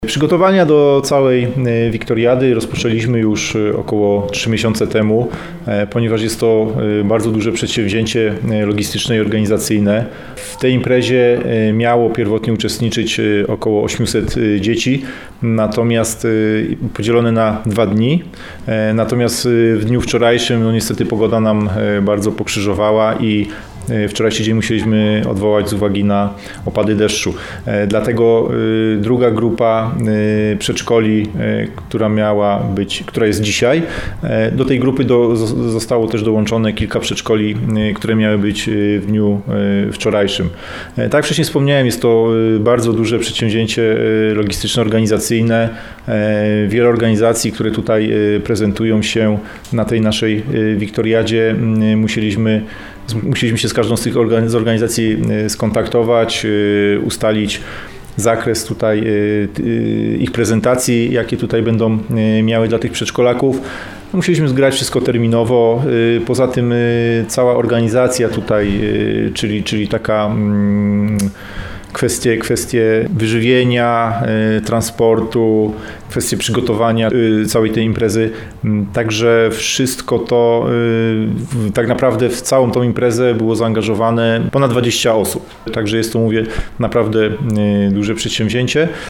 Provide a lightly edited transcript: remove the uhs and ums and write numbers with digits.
Przygotowania do całej Wiktoriady rozpoczęliśmy już około 3 miesiące temu, ponieważ jest to bardzo duże przedsięwzięcie logistyczne i organizacyjne. W tej imprezie miało pierwotnie uczestniczyć około 800 dzieci, natomiast podzielone na 2 dni. Natomiast w dniu wczorajszym niestety pogoda nam bardzo pokrzyżowała i wczorajszy dzień musieliśmy odwołać z uwagi na opady deszczu. Dlatego druga grupa przedszkoli, która jest dzisiaj, do tej grupy zostało też dołączone kilka przedszkoli, które miały być w dniu wczorajszym. Tak jak wcześniej wspomniałem, jest to bardzo duże przedsięwzięcie logistyczno-organizacyjne. Wiele organizacji, które tutaj prezentują się na tej naszej Wiktoriadzie, musieliśmy się z każdą z tych organizacji skontaktować, ustalić zakres tutaj ich prezentacji, jakie tutaj będą miały dla tych przedszkolaków. Musieliśmy zgrać wszystko terminowo. Poza tym cała organizacja tutaj, czyli taka kwestie wyżywienia, transportu, kwestie przygotowania całej tej imprezy. Także wszystko to, tak naprawdę w całą tą imprezę było zaangażowane ponad 20 osób. Także jest to, mówię, naprawdę duże przedsięwzięcie.